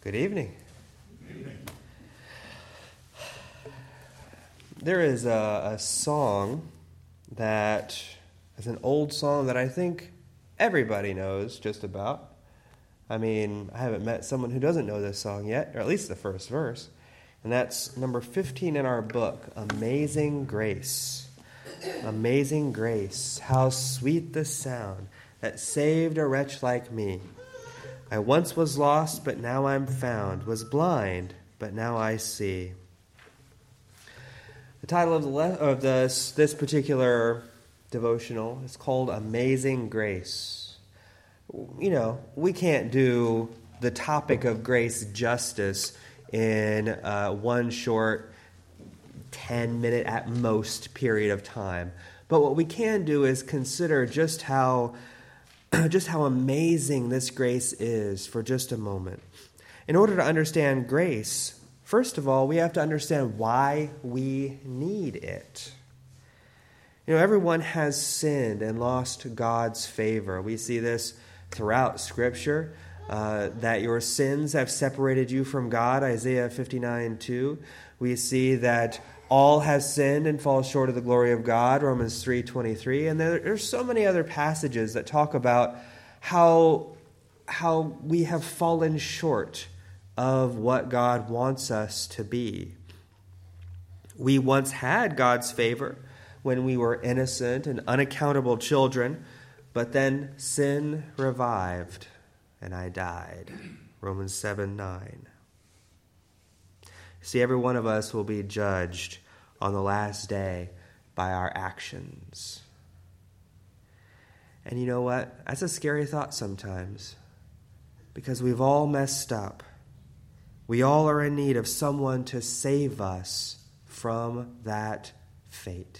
Good evening. There is a song that is an old song that I think everybody knows just about. I mean, I haven't met someone who doesn't know this song yet, or at least the first verse. And that's number 15 in our book, Amazing Grace. Amazing grace, how sweet the sound that saved a wretch like me. I once was lost, but now I'm found, was blind, but now I see. The title of this particular devotional is called Amazing Grace. You know, we can't do the topic of grace justice in one short 10-minute at most period of time. But what we can do is consider just how amazing this grace is for just a moment. In order to understand grace, first of all, we have to understand why we need it. You know, everyone has sinned and lost God's favor. We see this throughout Scripture, that your sins have separated you from God, Isaiah 59:2. We see that all have sinned and fall short of the glory of God, Romans 3:23. And there's so many other passages that talk about how we have fallen short of what God wants us to be. We once had God's favor when we were innocent and unaccountable children, but then sin revived and I died, Romans 7:9. See, every one of us will be judged on the last day by our actions. And you know what? That's a scary thought sometimes, because we've all messed up. We all are in need of someone to save us from that fate.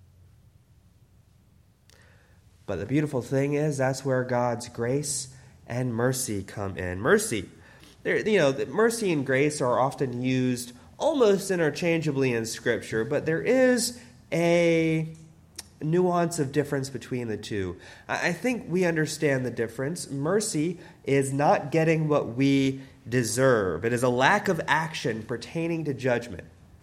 But the beautiful thing is, that's where God's grace and mercy come in. Mercy. Mercy and grace are often used almost interchangeably in Scripture, but there is a nuance of difference between the two. I think we understand the difference. Mercy is not getting what we deserve. It is a lack of action pertaining to judgment.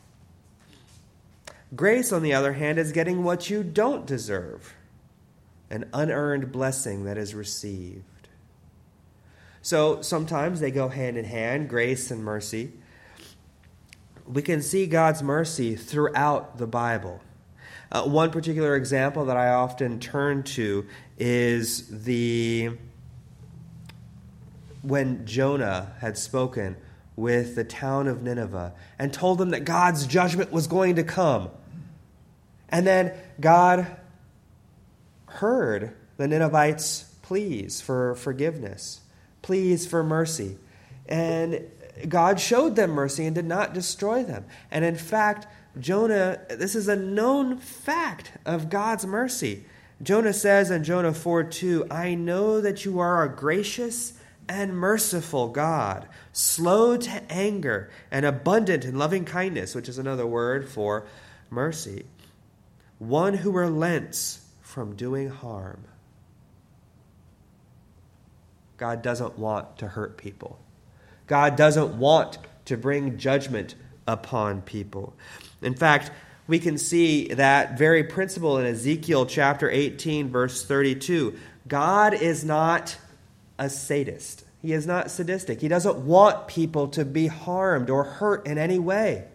Grace, on the other hand, is getting what you don't deserve, an unearned blessing that is received. So sometimes they go hand in hand, grace and mercy. We can see God's mercy throughout the Bible. One particular example that I often turn to is when Jonah had spoken with the town of Nineveh and told them that God's judgment was going to come. And then God heard the Ninevites' pleas for forgiveness, pleas for mercy. And God showed them mercy and did not destroy them. And in fact, Jonah, this is a known fact of God's mercy. Jonah says in Jonah 4:2, I know that you are a gracious and merciful God, slow to anger and abundant in loving kindness, which is another word for mercy, one who relents from doing harm. God doesn't want to hurt people. God doesn't want to bring judgment upon people. In fact, we can see that very principle in Ezekiel chapter 18, verse 32. God is not a sadist. He is not sadistic. He doesn't want people to be harmed or hurt in any way.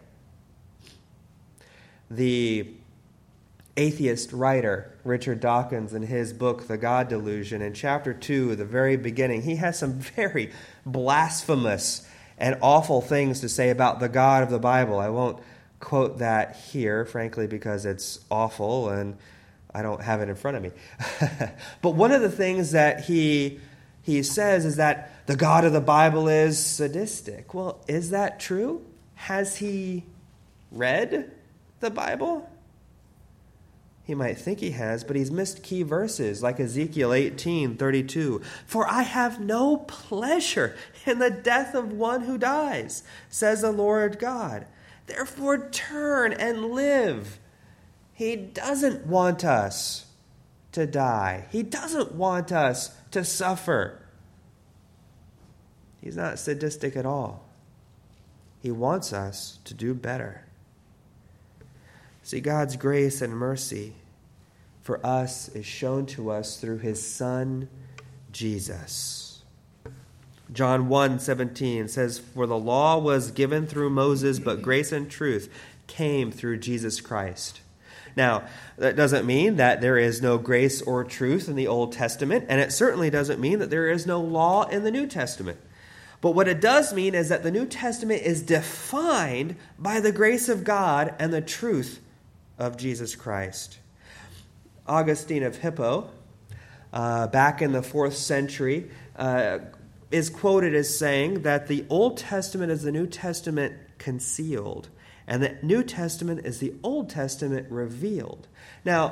The atheist writer Richard Dawkins, in his book, The God Delusion, in chapter 2, the very beginning, he has some very blasphemous and awful things to say about the God of the Bible. I won't quote that here, frankly, because it's awful and I don't have it in front of me. But one of the things that he says is that the God of the Bible is sadistic. Well, is that true? Has he read the Bible? He might think he has, but he's missed key verses like Ezekiel 18:32. For I have no pleasure in the death of one who dies, says the Lord God. Therefore turn and live. He doesn't want us to die. He doesn't want us to suffer. He's not sadistic at all. He wants us to do better. See, God's grace and mercy for us is shown to us through his Son, Jesus. John 1:17 says, "For the law was given through Moses, but grace and truth came through Jesus Christ." Now, that doesn't mean that there is no grace or truth in the Old Testament, and it certainly doesn't mean that there is no law in the New Testament. But what it does mean is that the New Testament is defined by the grace of God and the truth of Jesus Christ. Augustine of Hippo, back in the 4th century, is quoted as saying that the Old Testament is the New Testament concealed, and the New Testament is the Old Testament revealed. Now,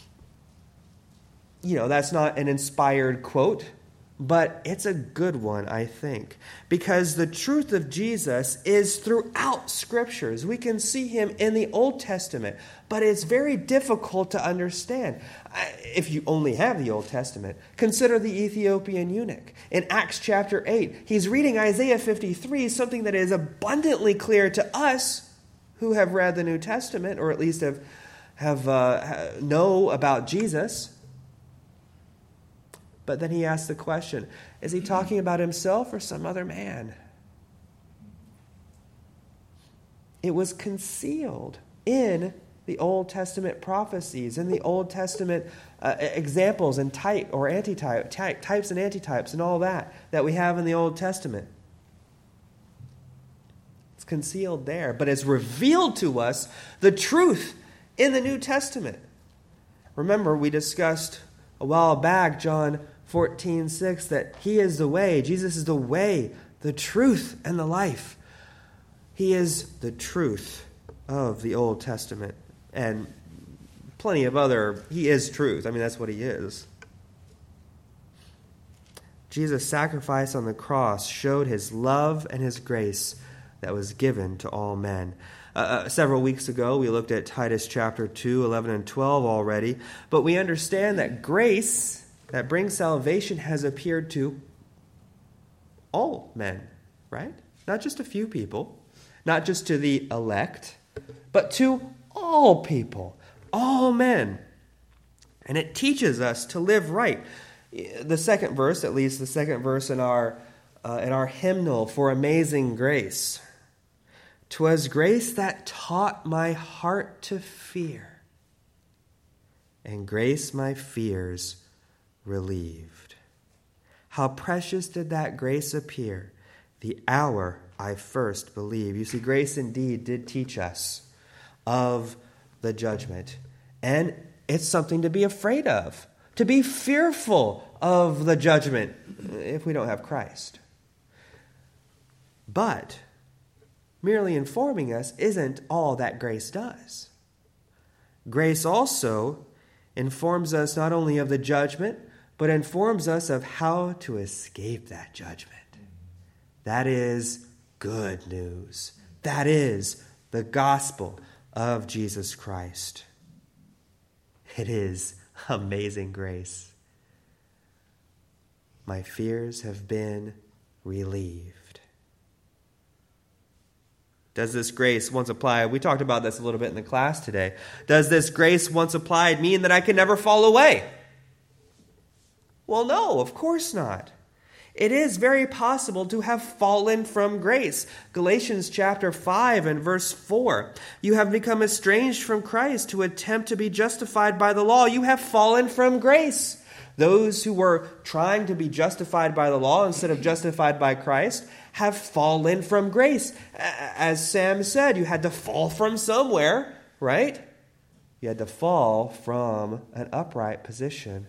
that's not an inspired quote, but it's a good one, I think, because the truth of Jesus is throughout Scriptures. We can see him in the Old Testament, but it's very difficult to understand if you only have the Old Testament. Consider the Ethiopian eunuch. In Acts chapter 8, he's reading Isaiah 53, something that is abundantly clear to us who have read the New Testament, or at least know about Jesus. But then he asks the question, is he talking about himself or some other man? It was concealed in the Old Testament prophecies, in the Old Testament examples and type or antitype, types and antitypes and all that we have in the Old Testament. It's concealed there, but it's revealed to us the truth in the New Testament. Remember, we discussed a while back, John 14:6, that he is the way. Jesus is the way, the truth, and the life. He is the truth of the Old Testament. And plenty of he is truth. I mean, that's what he is. Jesus' sacrifice on the cross showed his love and his grace that was given to all men. Several weeks ago, we looked at Titus chapter 2, 11 and 12 already. But we understand that grace that brings salvation has appeared to all men, right? Not just a few people, not just to the elect, but to all people, all men. And it teaches us to live right. The second verse, at least the second verse in our hymnal for Amazing Grace. "'Twas grace that taught my heart to fear, and grace my fears relieved. How precious did that grace appear, the hour I first believed." You see, grace indeed did teach us of the judgment. And it's something to be afraid of, to be fearful of the judgment if we don't have Christ. But merely informing us isn't all that grace does. Grace also informs us not only of the judgment, but informs us of how to escape that judgment. That is good news. That is the gospel of Jesus Christ. It is amazing grace. My fears have been relieved. Does this grace, once applied, we talked about this a little bit in the class today, does this grace once applied mean that I can never fall away? Well, no, of course not. It is very possible to have fallen from grace. Galatians chapter 5 and verse 4. "You have become estranged from Christ to attempt to be justified by the law. You have fallen from grace." Those who were trying to be justified by the law instead of justified by Christ have fallen from grace. As Sam said, you had to fall from somewhere, right? You had to fall from an upright position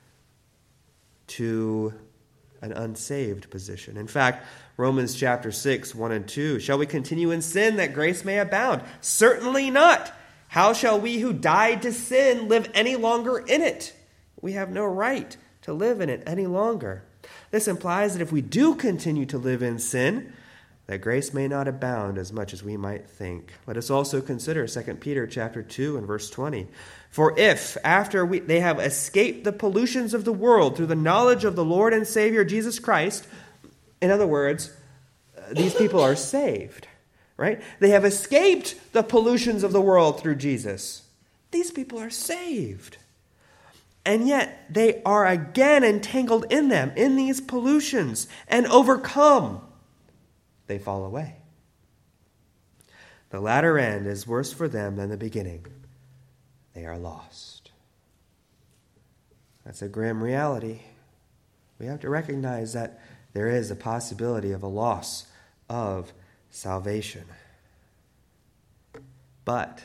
to an unsaved position. In fact, Romans chapter 6, 1 and 2, "Shall we continue in sin that grace may abound? Certainly not. How shall we who died to sin live any longer in it? We have no right to live in it any longer." This implies that if we do continue to live in sin, that grace may not abound as much as we might think. Let us also consider 2 Peter chapter 2 and verse 20. "For if, after they have escaped the pollutions of the world through the knowledge of the Lord and Savior Jesus Christ," In other words, these people are saved, right? They have escaped the pollutions of the world through Jesus. These people are saved. And yet they are again entangled in them, in these pollutions, and overcome. They fall away. The latter end is worse for them than the beginning. They are lost. That's a grim reality. We have to recognize that there is a possibility of a loss of salvation. But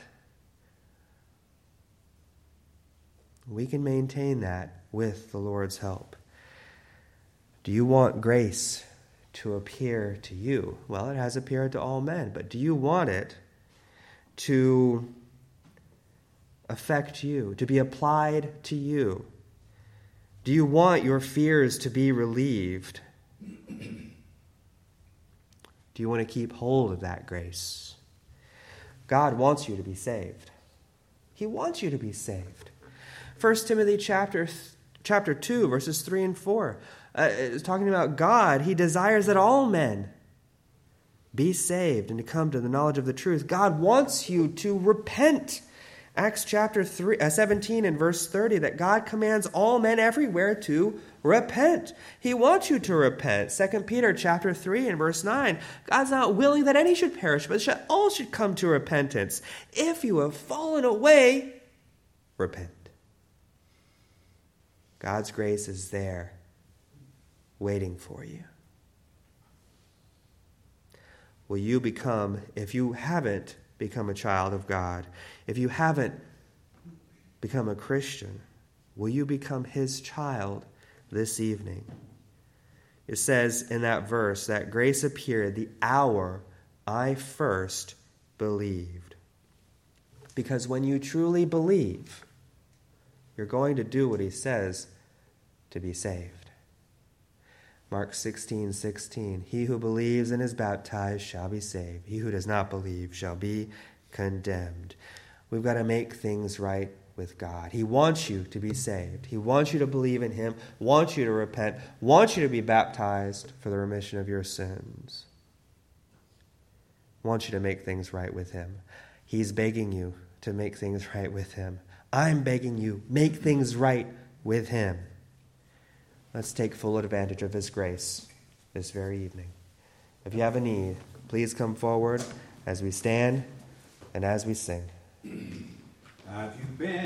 we can maintain that with the Lord's help. Do you want grace to appear to you? Well, it has appeared to all men, but do you want it to affect you, to be applied to you? Do you want your fears to be relieved? Do you want to keep hold of that grace? God wants you to be saved. He wants you to be saved. 1 Timothy chapter 2, verses 3 and 4 is talking about God. He desires that all men be saved and to come to the knowledge of the truth. God wants you to repent. Acts chapter 17 and verse 30, that God commands all men everywhere to repent. He wants you to repent. 2 Peter chapter 3 and verse 9, God's not willing that any should perish, but all should come to repentance. If you have fallen away, repent. God's grace is there, waiting for you. Will you become, if you haven't become a child of God, if you haven't become a Christian, will you become his child this evening? It says in that verse that grace appeared the hour I first believed. Because when you truly believe, you're going to do what he says to be saved. Mark 16:16, he who believes and is baptized shall be saved. He who does not believe shall be condemned. We've got to make things right with God. He wants you to be saved. He wants you to believe in him, wants you to repent, wants you to be baptized for the remission of your sins. Wants you to make things right with him. He's begging you to make things right with him. I'm begging you, make things right with him. Let's take full advantage of his grace this very evening. If you have a need, please come forward as we stand and as we sing. Have you been